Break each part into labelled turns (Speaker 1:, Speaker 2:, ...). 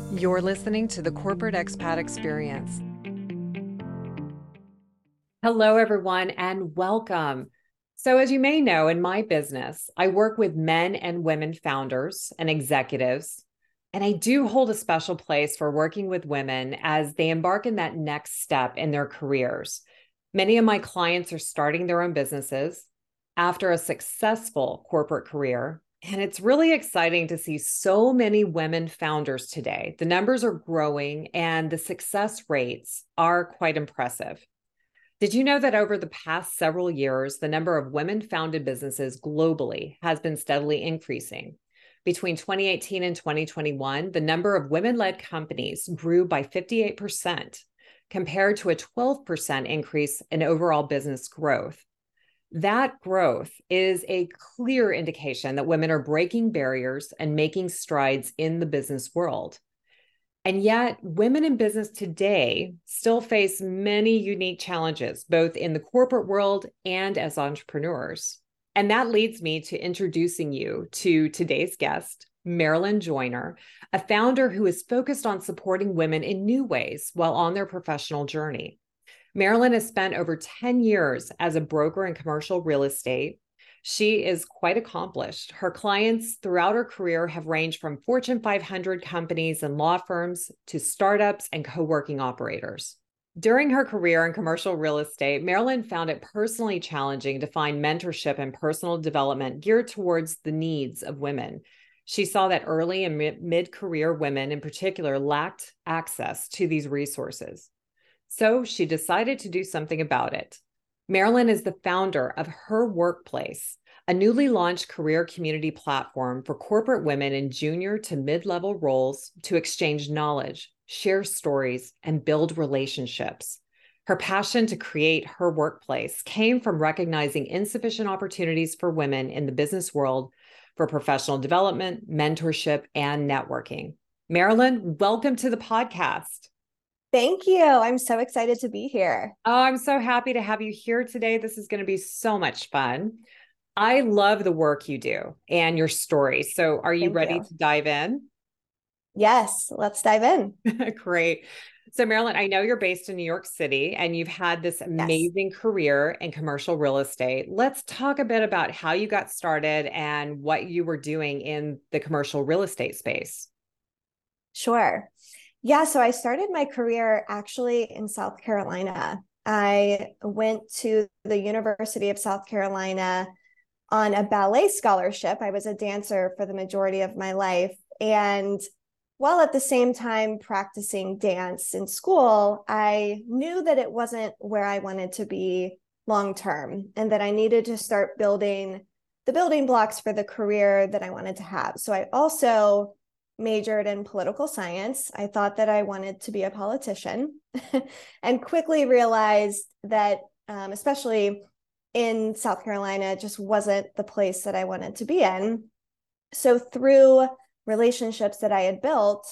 Speaker 1: You're listening to the Corporate Expat Experience.
Speaker 2: Hello, everyone, and welcome. So, as you may know, in my business, I work with men and women founders and executives, and I do hold a special place for working with women as they embark in that next step in their careers. Many of my clients are starting their own businesses after a successful corporate career. And it's really exciting to see so many women founders today. The numbers are growing and the success rates are quite impressive. Did you know that over the past several years, the number of women-founded businesses globally has been steadily increasing? Between 2018 and 2021, the number of women-led companies grew by 58%, compared to a 12% increase in overall business growth. That growth is a clear indication that women are breaking barriers and making strides in the business world. And yet, women in business today still face many unique challenges, both in the corporate world and as entrepreneurs. And that leads me to introducing you to today's guest, Marilyn Joyner, a founder who is focused on supporting women in new ways while on their professional journey. Marilyn has spent over 10 years as a broker in commercial real estate. She is quite accomplished. Her clients throughout her career have ranged from Fortune 500 companies and law firms to startups and co-working operators. During her career in commercial real estate, Marilyn found it personally challenging to find mentorship and personal development geared towards the needs of women. She saw that early and mid-career women in particular lacked access to these resources. So she decided to do something about it. Marilyn is the founder of Her Workplace, a newly launched career community platform for corporate women in junior to mid-level roles to exchange knowledge, share stories, and build relationships. Her passion to create Her Workplace came from recognizing insufficient opportunities for women in the business world for professional development, mentorship, and networking. Marilyn, welcome to the podcast.
Speaker 3: Thank you. I'm so excited to be here.
Speaker 2: Oh, I'm so happy to have you here today. This is going to be so much fun. I love the work you do and your story. So, are you
Speaker 3: Thank
Speaker 2: ready
Speaker 3: you.
Speaker 2: to dive in?
Speaker 3: Yes, let's dive in.
Speaker 2: Great. So, Marilyn, I know you're based in New York City and you've had this
Speaker 3: Yes,
Speaker 2: amazing career in commercial real estate. Let's talk a bit about how you got started and what you were doing in the commercial real estate space.
Speaker 3: sure. Yeah, so I started my career actually in South Carolina. I went to the University of South Carolina on a ballet scholarship. I was a dancer for the majority of my life. And while at the same time practicing dance in school, I knew that it wasn't where I wanted to be long term and that I needed to start building the building blocks for the career that I wanted to have. So I also majored in political science. I thought that I wanted to be a politician and quickly realized that, especially in South Carolina, it just wasn't the place that I wanted to be in. So through relationships that I had built,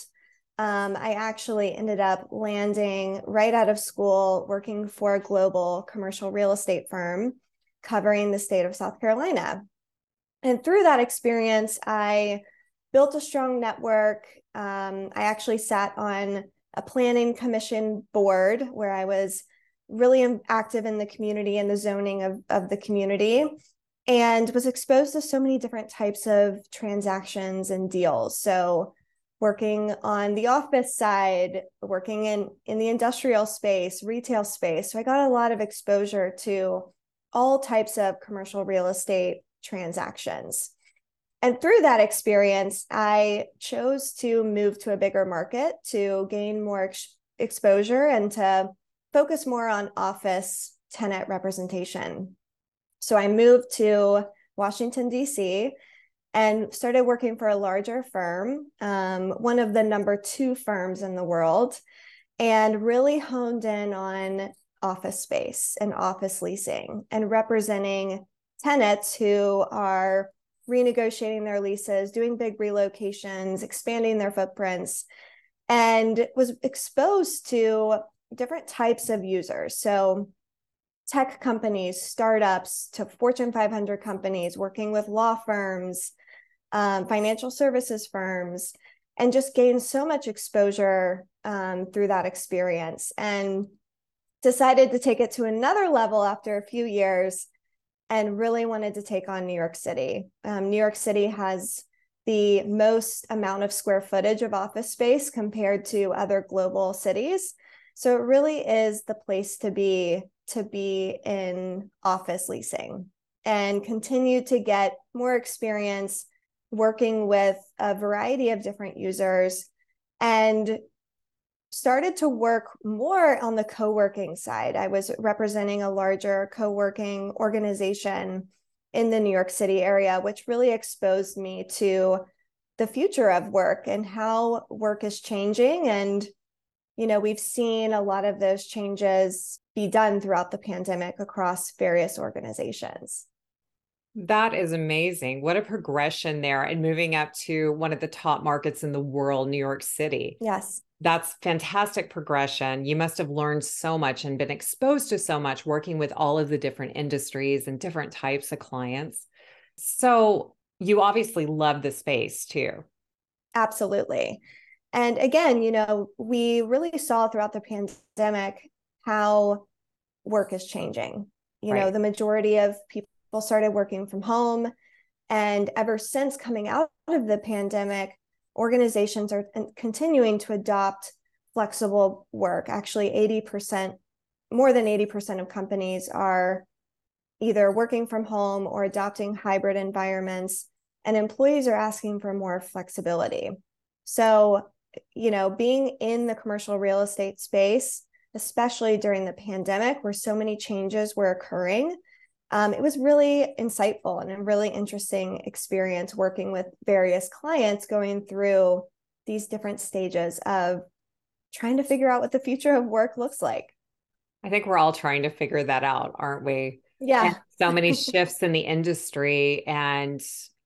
Speaker 3: I actually ended up landing right out of school, working for a global commercial real estate firm covering the state of South Carolina. And through that experience, I built a strong network. I actually sat on a planning commission board where I was really active in the community and the zoning of the community, and was exposed to so many different types of transactions and deals. So working on the office side, working in the industrial space, retail space. So I got a lot of exposure to all types of commercial real estate transactions. And through that experience, I chose to move to a bigger market to gain more exposure and to focus more on office tenant representation. So I moved to Washington, D.C., and started working for a larger firm, one of the number 2 firms in the world, and really honed in on office space and office leasing and representing tenants who are renegotiating their leases, doing big relocations, expanding their footprints, and was exposed to different types of users. So tech companies, startups, to Fortune 500 companies, working with law firms, financial services firms, and just gained so much exposure through that experience, and decided to take it to another level after a few years and really wanted to take on New York City. New York City has the most amount of square footage of office space compared to other global cities. So it really is the place to be in office leasing and continue to get more experience working with a variety of different users, and started to work more on the co-working side. I was representing a larger co-working organization in the New York City area, which really exposed me to the future of work and how work is changing. And, we've seen a lot of those changes be done throughout the pandemic across various organizations.
Speaker 2: That is amazing. What a progression there, and moving up to one of the top markets in the world, New York City.
Speaker 3: Yes.
Speaker 2: That's fantastic progression. You must have learned so much and been exposed to so much working with all of the different industries and different types of clients. So you obviously love the space too.
Speaker 3: Absolutely. And again, we really saw throughout the pandemic how work is changing.
Speaker 2: Right.
Speaker 3: The majority of people started working from home. And ever since coming out of the pandemic, organizations are continuing to adopt flexible work. Actually, more than 80% of companies are either working from home or adopting hybrid environments, and employees are asking for more flexibility. So, being in the commercial real estate space, especially during the pandemic where so many changes were occurring, it was really insightful and a really interesting experience working with various clients going through these different stages of trying to figure out what the future of work looks like.
Speaker 2: I think we're all trying to figure that out, aren't we?
Speaker 3: Yeah.
Speaker 2: And so many shifts in the industry, and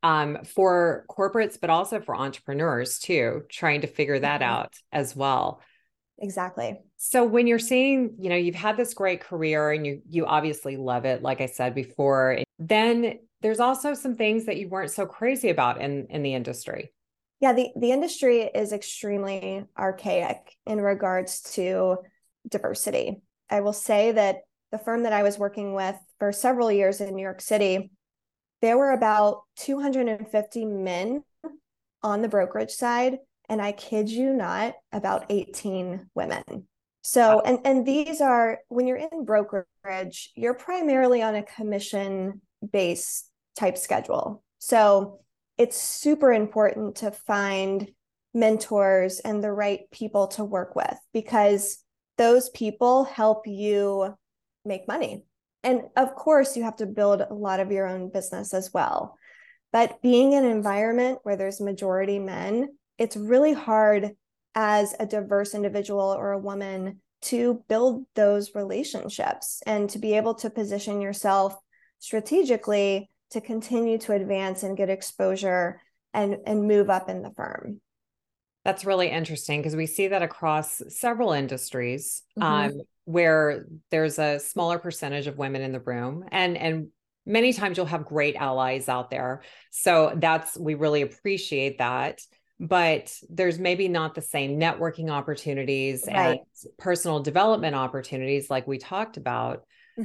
Speaker 2: for corporates, but also for entrepreneurs too, trying to figure that out as well.
Speaker 3: Exactly.
Speaker 2: So when you're saying, you've had this great career and you obviously love it, like I said before, then there's also some things that you weren't so crazy about in the industry.
Speaker 3: Yeah, the industry is extremely archaic in regards to diversity. I will say that the firm that I was working with for several years in New York City, there were about 250 men on the brokerage side, and I kid you not, about 18 women. So, and these are, when you're in brokerage, you're primarily on a commission-based type schedule. So it's super important to find mentors and the right people to work with, because those people help you make money. And of course, you have to build a lot of your own business as well. But being in an environment where there's majority men, it's really hard as a diverse individual or a woman to build those relationships and to be able to position yourself strategically to continue to advance and get exposure and move up in the firm.
Speaker 2: That's really interesting, because we see that across several industries, where there's a smaller percentage of women in the room, and many times you'll have great allies out there. So we really appreciate that. But there's maybe not the same networking opportunities and personal development opportunities like we talked about.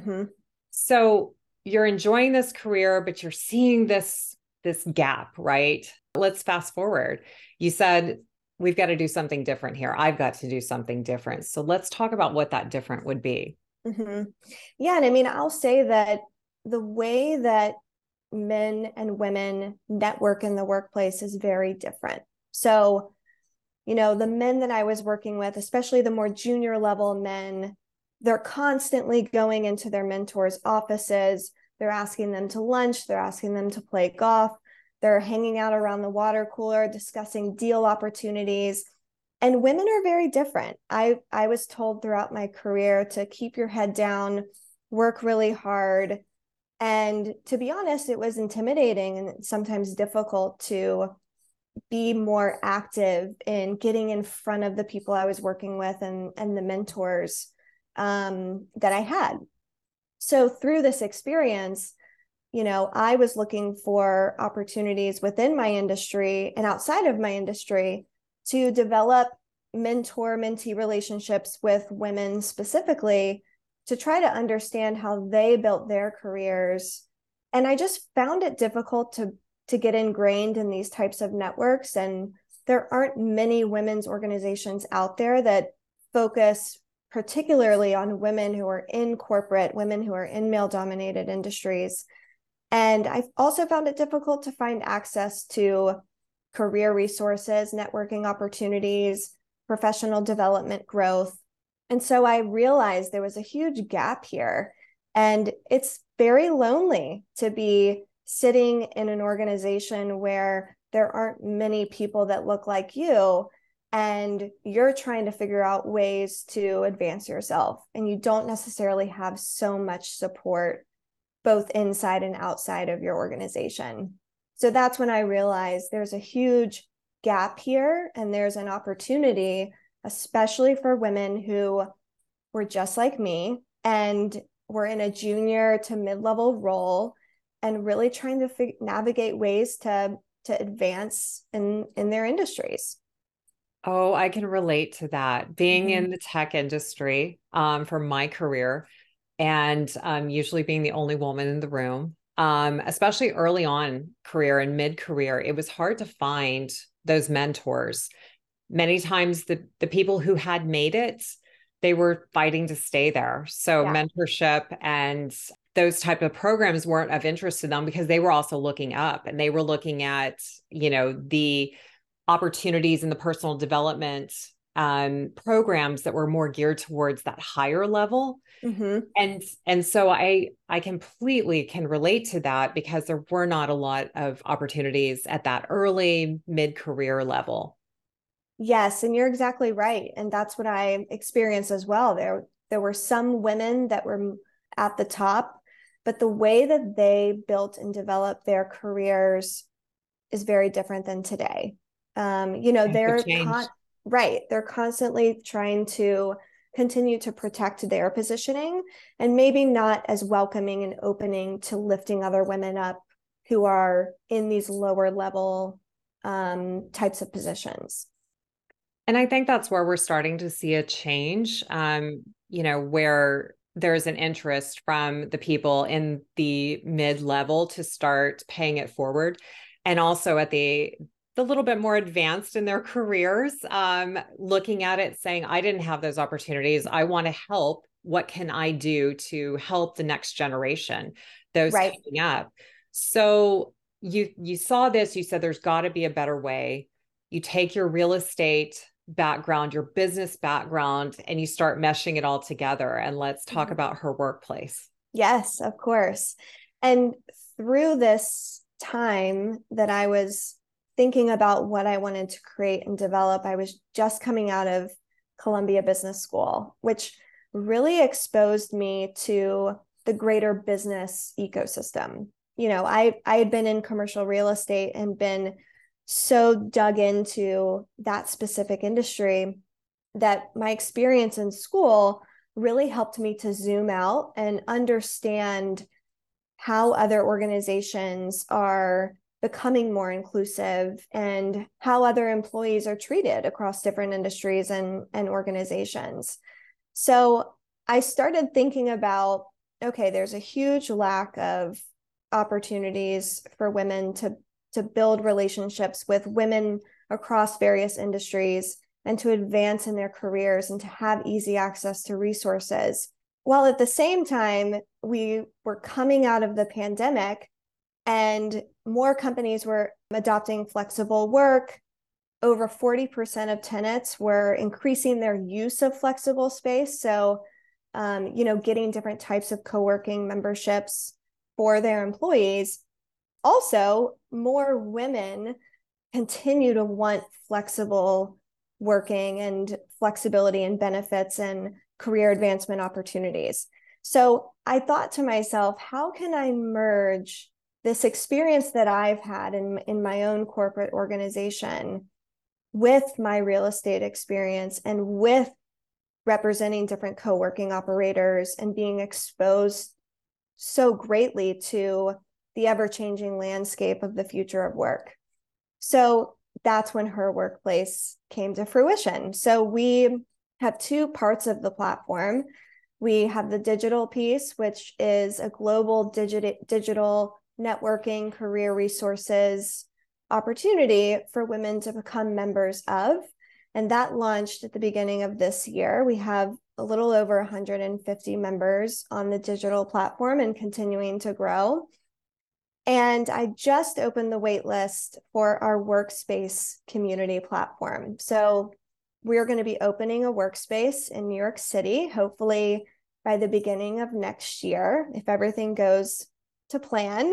Speaker 2: So you're enjoying this career, but you're seeing this gap, right? Let's fast forward. You said, we've got to do something different here. I've got to do something different. So let's talk about what that different would be.
Speaker 3: Yeah. And I mean, I'll say that the way that men and women network in the workplace is very different. So, the men that I was working with, especially the more junior level men, they're constantly going into their mentors' offices. They're asking them to lunch. They're asking them to play golf. They're hanging out around the water cooler, discussing deal opportunities. And women are very different. I was told throughout my career to keep your head down, work really hard. And to be honest, it was intimidating and sometimes difficult to be more active in getting in front of the people I was working with and the mentors that I had. So through this experience, I was looking for opportunities within my industry and outside of my industry to develop mentor-mentee relationships with women specifically to try to understand how they built their careers. And I just found it difficult to get ingrained in these types of networks. And there aren't many women's organizations out there that focus particularly on women who are in corporate, women who are in male-dominated industries. And I've also found it difficult to find access to career resources, networking opportunities, professional development growth. And so I realized there was a huge gap here. And it's very lonely to be sitting in an organization where there aren't many people that look like you, and you're trying to figure out ways to advance yourself. And you don't necessarily have so much support both inside and outside of your organization. So that's when I realized there's a huge gap here, and there's an opportunity, especially for women who were just like me and were in a junior to mid-level role and really trying to navigate ways to advance in their industries.
Speaker 2: Oh, I can relate to that. Being in the tech industry for my career, and usually being the only woman in the room, especially early on career and mid-career, it was hard to find those mentors. Many times the people who had made it, they were fighting to stay there. So mentorship and those type of programs weren't of interest to them because they were also looking up, and they were looking at, the opportunities in the personal development programs that were more geared towards that higher level. And so I completely can relate to that, because there were not a lot of opportunities at that early mid-career level.
Speaker 3: Yes, and you're exactly right. And that's what I experienced as well. There were some women that were at the top, but the way that they built and developed their careers is very different than today. They're they're constantly trying to continue to protect their positioning, and maybe not as welcoming and opening to lifting other women up who are in these lower level types of positions.
Speaker 2: And I think that's where we're starting to see a change, where there's an interest from the people in the mid-level to start paying it forward. And also at the little bit more advanced in their careers, looking at it, saying, I didn't have those opportunities. I want to help. What can I do to help the next generation, those coming up? So you saw this, you said there's got to be a better way. You take your real estate background, your business background, and you start meshing it all together. And let's talk about her workplace.
Speaker 3: Yes, of course. And through this time that I was thinking about what I wanted to create and develop, I was just coming out of Columbia Business School, which really exposed me to the greater business ecosystem. I had been in commercial real estate and been so dug into that specific industry that my experience in school really helped me to zoom out and understand how other organizations are becoming more inclusive and how other employees are treated across different industries and organizations. So I started thinking about, okay, there's a huge lack of opportunities for women to build relationships with women across various industries and to advance in their careers and to have easy access to resources. While at the same time, we were coming out of the pandemic and more companies were adopting flexible work. Over 40% of tenants were increasing their use of flexible space. So, getting different types of co-working memberships for their employees. Also, more women continue to want flexible working and flexibility and benefits and career advancement opportunities. So I thought to myself, how can I merge this experience that I've had in my own corporate organization with my real estate experience and with representing different co-working operators and being exposed so greatly to the ever-changing landscape of the future of work. So that's when Her Workplace came to fruition. So we have two parts of the platform. We have the digital piece, which is a global digital networking, career resources opportunity for women to become members of. And that launched at the beginning of this year. We have a little over 150 members on the digital platform and continuing to grow. And I just opened the wait list for our workspace community platform. So we're going to be opening a workspace in New York City, hopefully by the beginning of next year, if everything goes to plan.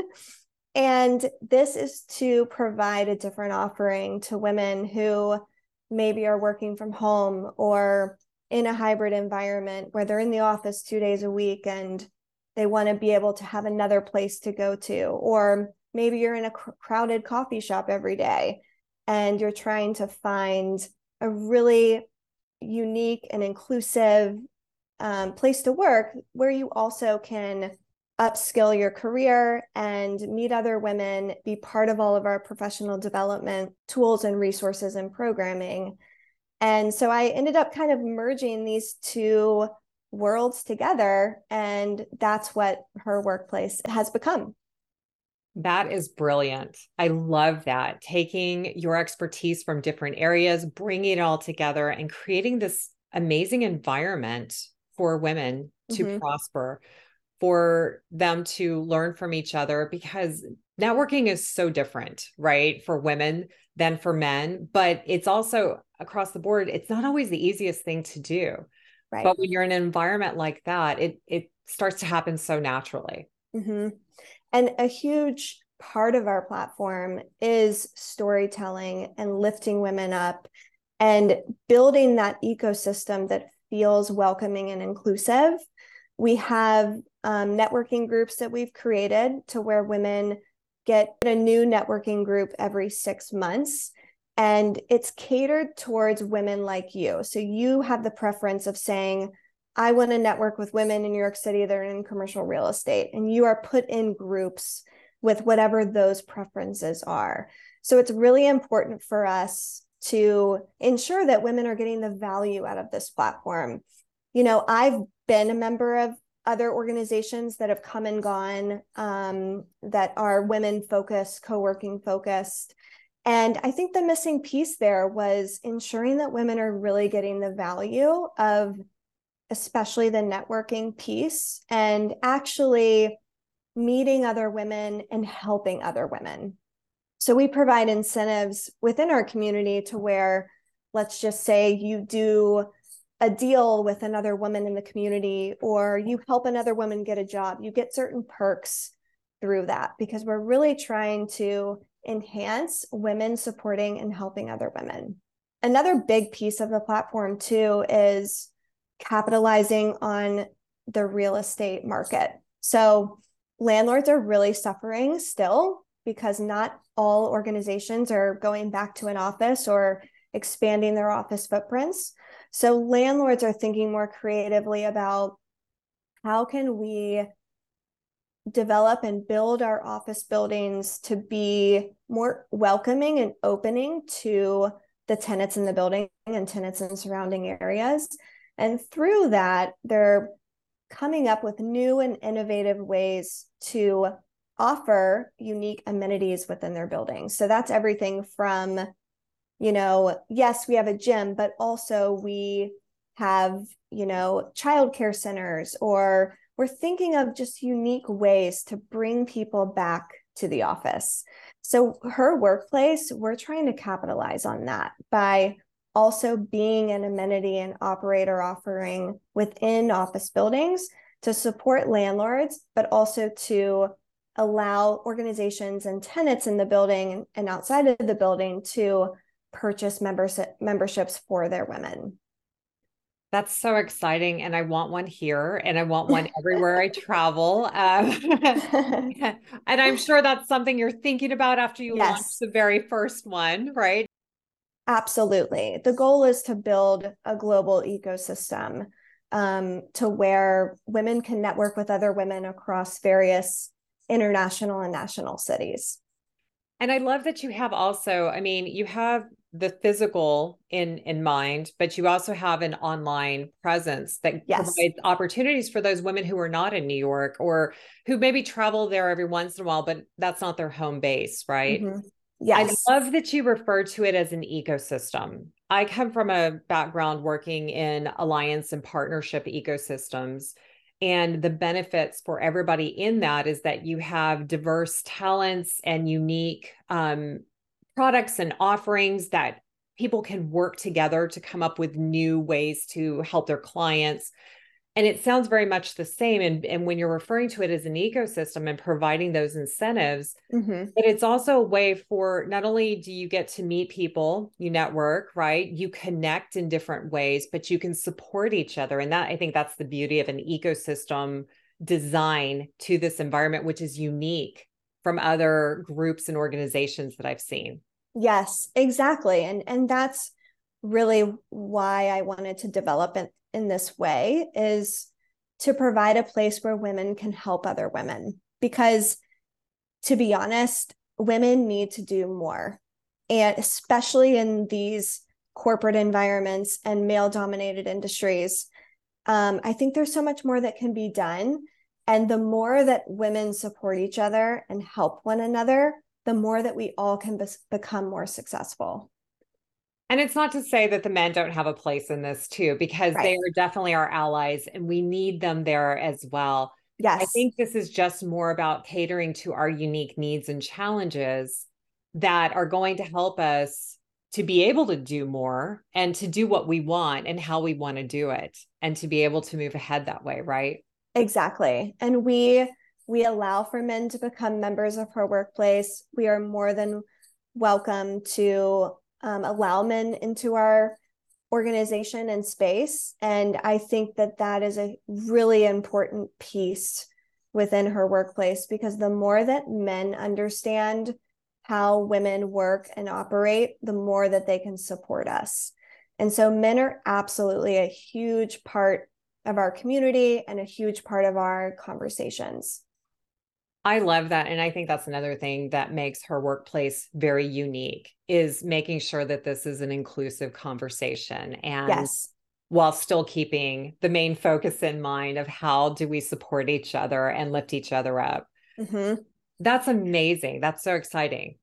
Speaker 3: And this is to provide a different offering to women who maybe are working from home or in a hybrid environment where they're in the office 2 days a week and they want to be able to have another place to go to. Or maybe you're in a crowded coffee shop every day and you're trying to find a really unique and inclusive place to work where you also can upskill your career and meet other women, be part of all of our professional development tools and resources and programming. And so I ended up kind of merging these two worlds together, and that's what Her Workplace has become.
Speaker 2: That is brilliant. I love that. Taking your expertise from different areas, bringing it all together and creating this amazing environment for women to prosper, for them to learn from each other, because networking is so different, right, for women than for men, but it's also across the board. It's not always the easiest thing to do. Right. But when you're in an environment like that, it starts to happen so naturally.
Speaker 3: And a huge part of our platform is storytelling and lifting women up and building that ecosystem that feels welcoming and inclusive. We have networking groups that we've created to where women get a new networking group every 6 months. And it's catered towards women like you. So you have the preference of saying, I want to network with women in New York City that are in commercial real estate. And you are put in groups with whatever those preferences are. So it's really important for us to ensure that women are getting the value out of this platform. You know, I've been a member of other organizations that have come and gone that are women focused, co-working focused. And I think the missing piece there was ensuring that women are really getting the value of especially the networking piece and actually meeting other women and helping other women. So we provide incentives within our community to where, let's just say you do a deal with another woman in the community, or you help another woman get a job, you get certain perks through that, because we're really trying to enhance women supporting and helping other women. Another big piece of the platform too is capitalizing on the real estate market. So landlords are really suffering still because not all organizations are going back to an office or expanding their office footprints. So landlords are thinking more creatively about how can we develop and build our office buildings to be more welcoming and opening to the tenants in the building and tenants in surrounding areas. And through that, they're coming up with new and innovative ways to offer unique amenities within their buildings. So that's everything from, you know, yes, we have a gym, but also we have, you know, childcare centers, or we're thinking of just unique ways to bring people back to the office. So Her Workplace, we're trying to capitalize on that by also being an amenity and operator offering within office buildings to support landlords, but also to allow organizations and tenants in the building and outside of the building to purchase memberships for their women.
Speaker 2: That's so exciting. And I want one here, and I want one everywhere I travel. And I'm sure that's something you're thinking about after you launch the very first one, right?
Speaker 3: Absolutely. The goal is to build a global ecosystem to where women can network with other women across various international and national cities.
Speaker 2: And I love that you have also, I mean, you have the physical in mind, but you also have an online presence that
Speaker 3: Yes.
Speaker 2: provides opportunities for those women who are not in New York or who maybe travel there every once in a while, but that's not their home base, right?
Speaker 3: Mm-hmm.
Speaker 2: I
Speaker 3: Yes.
Speaker 2: love that you refer to it as an ecosystem. I come from a background working in alliance and partnership ecosystems. And the benefits for everybody in that is that you have diverse talents and unique products and offerings that people can work together to come up with new ways to help their clients. And it sounds very much the same. And when you're referring to it as an ecosystem and providing those incentives,
Speaker 3: Mm-hmm.
Speaker 2: but it's also a way for not only do you get to meet people, you network, right? You connect in different ways, but you can support each other. And that I think that's the beauty of an ecosystem design to this environment, which is unique from other groups and organizations that I've seen.
Speaker 3: Yes, exactly. And that's really why I wanted to develop it in this way, is to provide a place where women can help other women. Because to be honest, women need to do more. And especially in these corporate environments and male dominated industries, I think there's so much more that can be done. And the more that women support each other and help one another, the more that we all can become more successful.
Speaker 2: And it's not to say that the men don't have a place in this too, because they
Speaker 3: Right.
Speaker 2: are definitely our allies and we need them there as well. I
Speaker 3: Yes,
Speaker 2: think this is just more about catering to our unique needs and challenges that are going to help us to be able to do more and to do what we want and how we want to do it and to be able to move ahead that way, right?
Speaker 3: exactly. And we allow for men to become members of our workplace. We are more than welcome to allow men into our organization and space. And I think that that is a really important piece within her workplace, because the more that men understand how women work and operate, the more that they can support us. And so men are absolutely a huge part of our community and a huge part of our conversations.
Speaker 2: I love that. And I think that's another thing that makes her workplace very unique is making sure that this is an inclusive conversation and
Speaker 3: Yes.
Speaker 2: while still keeping the main focus in mind of how do we support each other and lift each other up.
Speaker 3: Mm-hmm.
Speaker 2: That's amazing. That's so exciting.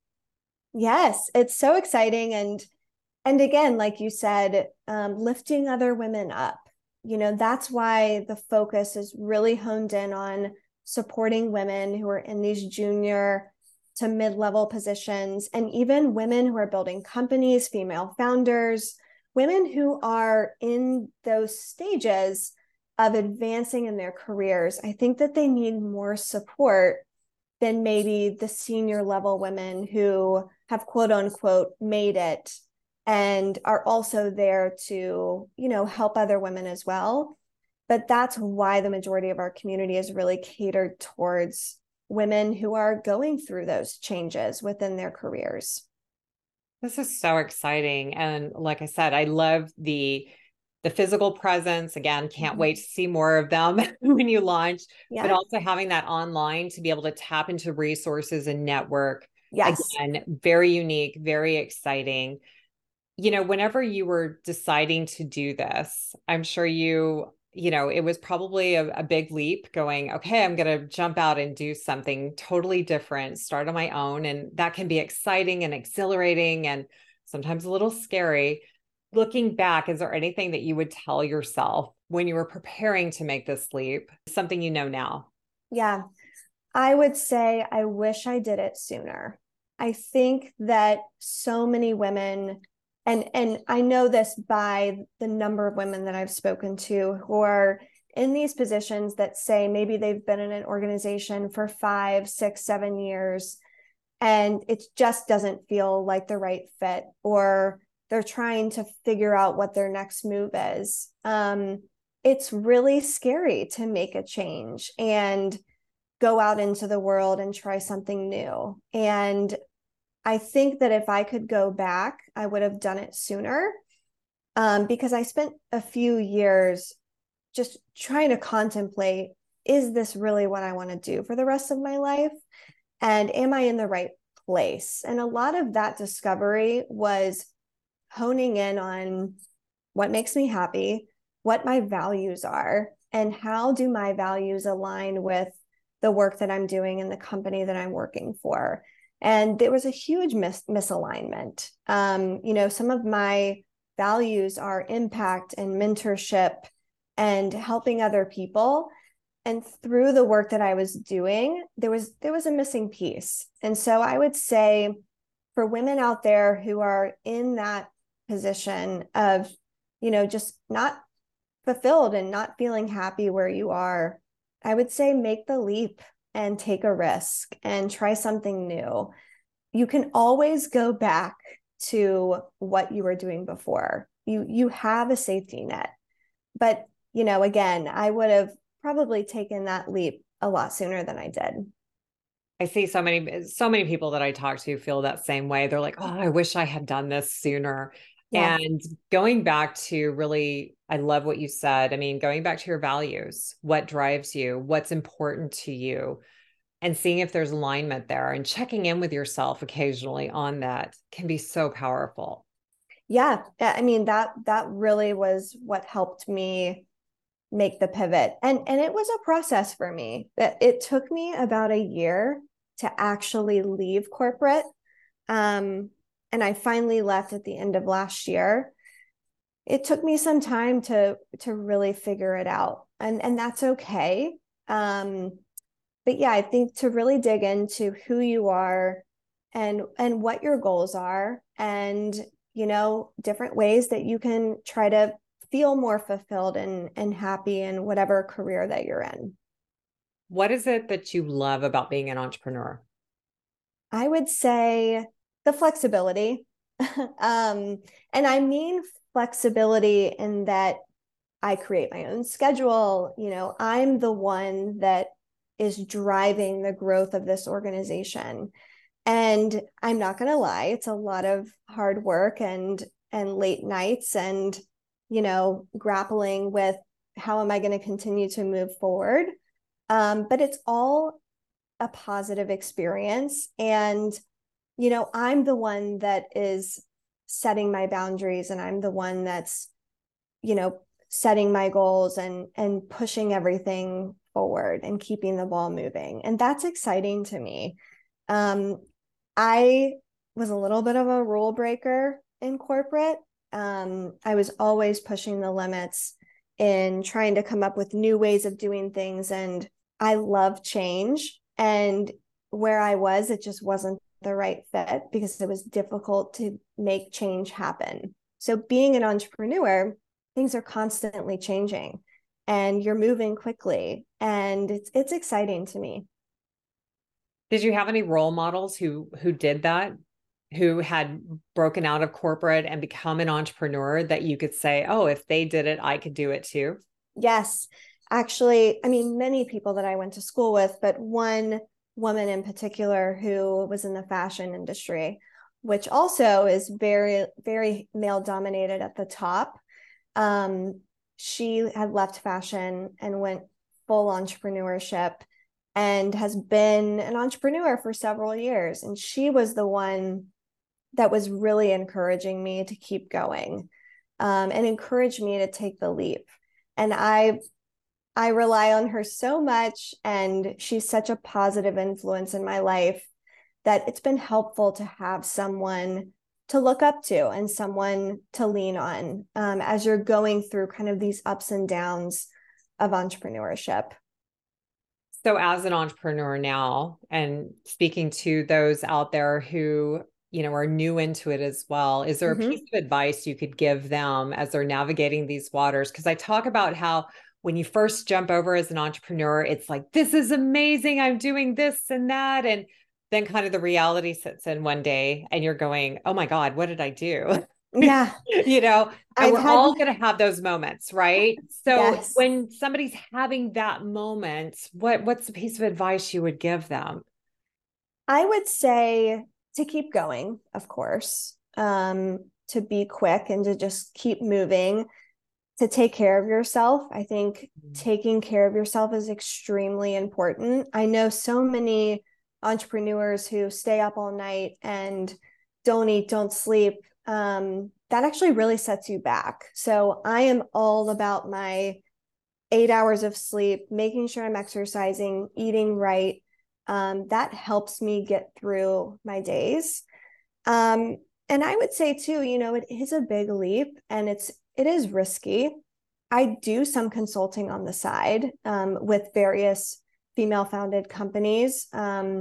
Speaker 3: Yes, it's so exciting. And again, like you said, lifting other women up. That's why the focus is really honed in on supporting women who are in these junior to mid-level positions, and even women who are building companies, female founders, women who are in those stages of advancing in their careers. I think that they need more support than maybe the senior level women who have quote unquote made it and are also there to, help other women as well. But that's why the majority of our community is really catered towards women who are going through those changes within their careers.
Speaker 2: This is so exciting. And like I said, I love the physical presence. Again, can't
Speaker 3: Mm-hmm.
Speaker 2: wait to see more of them when you launch, but
Speaker 3: Yeah.
Speaker 2: also having that online to be able to tap into resources and network.
Speaker 3: Yes.
Speaker 2: Again, very unique, very exciting. Whenever you were deciding to do this, I'm sure it was probably a big leap going, okay, I'm going to jump out and do something totally different, start on my own. And that can be exciting and exhilarating and sometimes a little scary. Looking back, is there anything that you would tell yourself when you were preparing to make this leap? Something you know now?
Speaker 3: Yeah. I would say I wish I did it sooner. I think that so many women, and I know this by the number of women that I've spoken to who are in these positions that say maybe they've been in an organization for 5, 6, 7 years, and it just doesn't feel like the right fit, or they're trying to figure out what their next move is. It's really scary to make a change and go out into the world and try something new. And I think that if I could go back, I would have done it sooner, because I spent a few years just trying to contemplate, is this really what I want to do for the rest of my life? And am I in the right place. And a lot of that discovery was honing in on what makes me happy, what my values are, and how do my values align with the work that I'm doing in the company that I'm working for. And there was a huge misalignment. Some of my values are impact and mentorship and helping other people. And through the work that I was doing, there was a missing piece. And so I would say for women out there who are in that position of, just not fulfilled and not feeling happy where you are, I would say make the leap and take a risk and try something new. You can always go back to what you were doing before. You have a safety net. But, again, I would have probably taken that leap a lot sooner than I did.
Speaker 2: I see so many people that I talk to feel that same way. They're like, oh, I wish I had done this sooner. Yeah. And going back to really, I love what you said. I mean, going back to your values, what drives you, what's important to you, and seeing if there's alignment there and checking in with yourself occasionally on that can be so powerful.
Speaker 3: Yeah. I mean, that really was what helped me make the pivot. And it was a process for me. It took me about a year to actually leave corporate. And I finally left at the end of last year. It took me some time to really figure it out. And that's okay. But yeah, I think to really dig into who you are and what your goals are, and different ways that you can try to feel more fulfilled and happy in whatever career that you're in.
Speaker 2: What is it that you love about being an entrepreneur?
Speaker 3: I would say the flexibility. And I mean flexibility in that I create my own schedule. I'm the one that is driving the growth of this organization. And I'm not going to lie, it's a lot of hard work and late nights and, grappling with how am I going to continue to move forward. But it's all a positive experience. And, I'm the one that is setting my boundaries, and I'm the one that's, setting my goals and pushing everything forward and keeping the ball moving. And that's exciting to me. I was a little bit of a rule breaker in corporate. I was always pushing the limits in trying to come up with new ways of doing things. And I love change. And where I was, it just wasn't the right fit because it was difficult to make change happen. So being an entrepreneur, things are constantly changing and you're moving quickly, and it's exciting to me.
Speaker 2: Did you have any role models who did that, who had broken out of corporate and become an entrepreneur that you could say, oh, if they did it, I could do it too?
Speaker 3: Yes, actually, I mean, many people that I went to school with, but one woman in particular who was in the fashion industry, which also is very, very male dominated at the top. She had left fashion and went full entrepreneurship and has been an entrepreneur for several years. And she was the one that was really encouraging me to keep going, and encouraged me to take the leap. And I rely on her so much, and she's such a positive influence in my life that it's been helpful to have someone to look up to and someone to lean on as you're going through kind of these ups and downs of entrepreneurship.
Speaker 2: So as an entrepreneur now, and speaking to those out there who, are new into it as well, is there a piece of advice you could give them as they're navigating these waters? Because I talk about how when you first jump over as an entrepreneur, it's like, this is amazing, I'm doing this and that. And then kind of the reality sits in one day and you're going, oh my God, what did I do?
Speaker 3: Yeah.
Speaker 2: And we're all going to have those moments, right? So
Speaker 3: yes.
Speaker 2: When somebody's having that moment, what's the piece of advice you would give them?
Speaker 3: I would say to keep going, of course, to be quick and to just keep moving, to take care of yourself. I think taking care of yourself is extremely important. I know so many entrepreneurs who stay up all night and don't eat, don't sleep, that actually really sets you back. So I am all about my 8 hours of sleep, making sure I'm exercising, eating right. That helps me get through my days. And I would say too, it is a big leap and it is risky. I do some consulting on the side with various female founded companies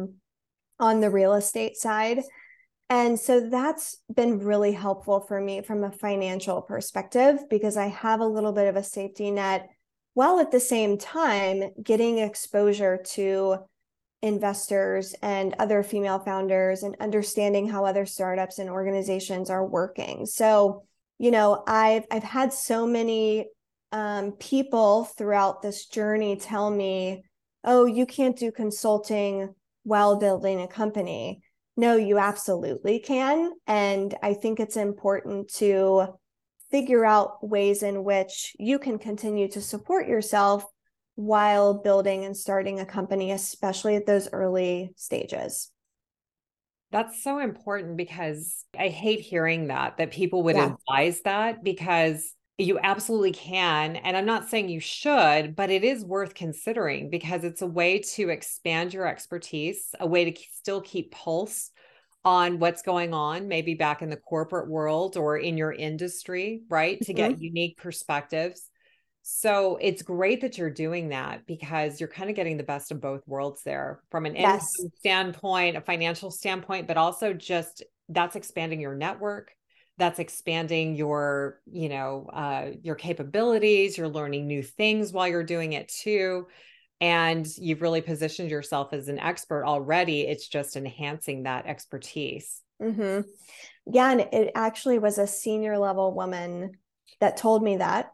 Speaker 3: on the real estate side. And so that's been really helpful for me from a financial perspective because I have a little bit of a safety net while at the same time getting exposure to investors and other female founders and understanding how other startups and organizations are working. So, I've had so many people throughout this journey tell me, oh, you can't do consulting while building a company. No, you absolutely can. And I think it's important to figure out ways in which you can continue to support yourself while building and starting a company, especially at those early stages.
Speaker 2: That's so important because I hate hearing that people would
Speaker 3: Yeah.
Speaker 2: advise that because you absolutely can. And I'm not saying you should, but it is worth considering because it's a way to expand your expertise, a way to still keep pulse on what's going on, maybe back in the corporate world or in your industry, right? To get unique perspectives. So it's great that you're doing that because you're kind of getting the best of both worlds there from an income standpoint, a financial standpoint, but also just that's expanding your network. That's expanding your, your capabilities. You're learning new things while you're doing it too. And you've really positioned yourself as an expert already. It's just enhancing that expertise.
Speaker 3: Yeah. And it actually was a senior level woman that told me that,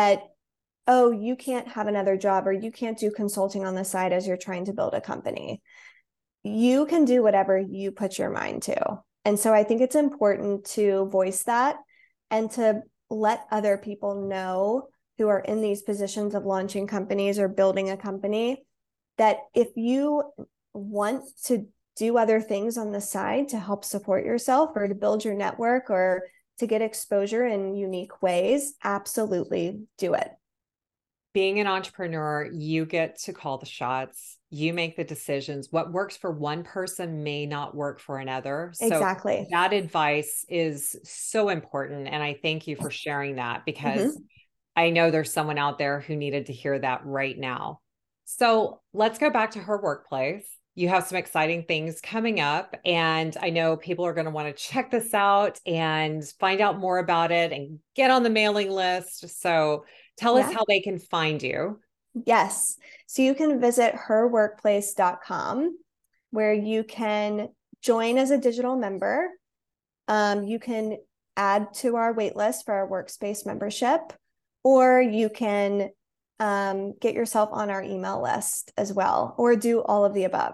Speaker 3: oh, you can't have another job or you can't do consulting on the side as you're trying to build a company. You can do whatever you put your mind to. And so I think it's important to voice that and to let other people know who are in these positions of launching companies or building a company that if you want to do other things on the side to help support yourself or to build your network or to get exposure in unique ways, absolutely do it.
Speaker 2: Being an entrepreneur, you get to call the shots. You make the decisions. What works for one person may not work for another. So
Speaker 3: Exactly.
Speaker 2: that advice is so important. And I thank you for sharing that because I know there's someone out there who needed to hear that right now. So let's go back to Her Workplace. You have some exciting things coming up, and I know people are going to want to check this out and find out more about it and get on the mailing list. So tell us how they can find you.
Speaker 3: Yes. So you can visit herworkplace.com where you can join as a digital member. You can add to our waitlist for our workspace membership, or you can get yourself on our email list as well, or do all of the above.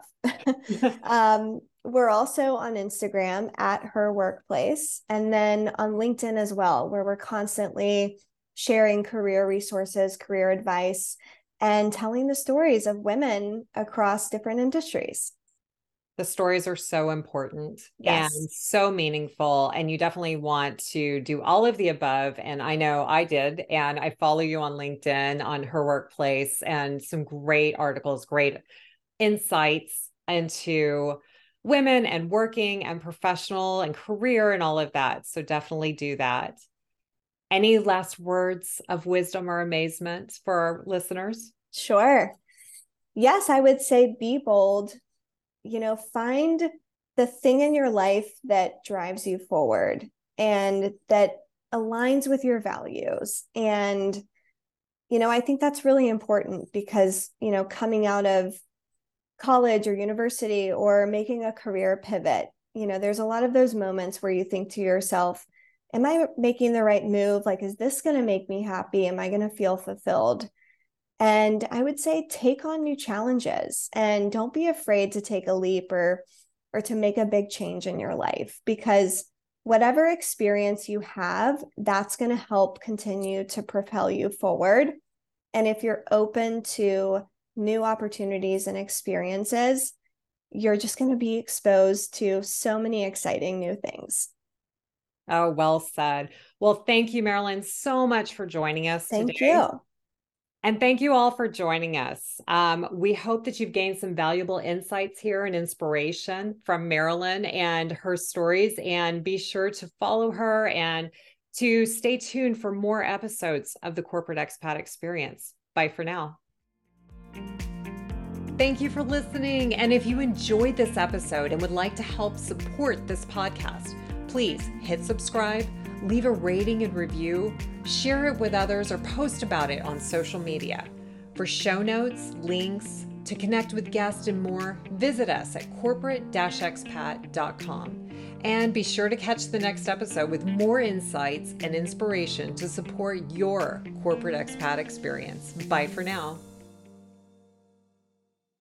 Speaker 3: We're also on Instagram at Her Workplace, and then on LinkedIn as well, where we're constantly sharing career resources, career advice, and telling the stories of women across different industries.
Speaker 2: The stories are so important and so meaningful. And you definitely want to do all of the above. And I know I did. And I follow you on LinkedIn, on Her Workplace, and some great articles, great insights into women and working and professional and career and all of that. So definitely do that. Any last words of wisdom or amazement for our listeners?
Speaker 3: Sure. Yes, I would say be bold. Find the thing in your life that drives you forward and that aligns with your values. And, I think that's really important because, coming out of college or university or making a career pivot, there's a lot of those moments where you think to yourself, am I making the right move? Like, is this going to make me happy? Am I going to feel fulfilled? And I would say take on new challenges and don't be afraid to take a leap or to make a big change in your life, because whatever experience you have, that's going to help continue to propel you forward. And if you're open to new opportunities and experiences, you're just going to be exposed to so many exciting new things.
Speaker 2: Oh, well said. Well, thank you, Marilyn, so much for joining us today.
Speaker 3: Thank you.
Speaker 2: And thank you all for joining us. We hope that you've gained some valuable insights here and inspiration from Marilyn and her stories. And be sure to follow her and to stay tuned for more episodes of the Corporate Expat Experience. Bye for now. Thank you for listening. And if you enjoyed this episode and would like to help support this podcast, please hit subscribe, leave a rating and review, share it with others, or post about it on social media. For show notes, links, to connect with guests and more, visit us at corporate-expat.com. And be sure to catch the next episode with more insights and inspiration to support your corporate expat experience. Bye for now.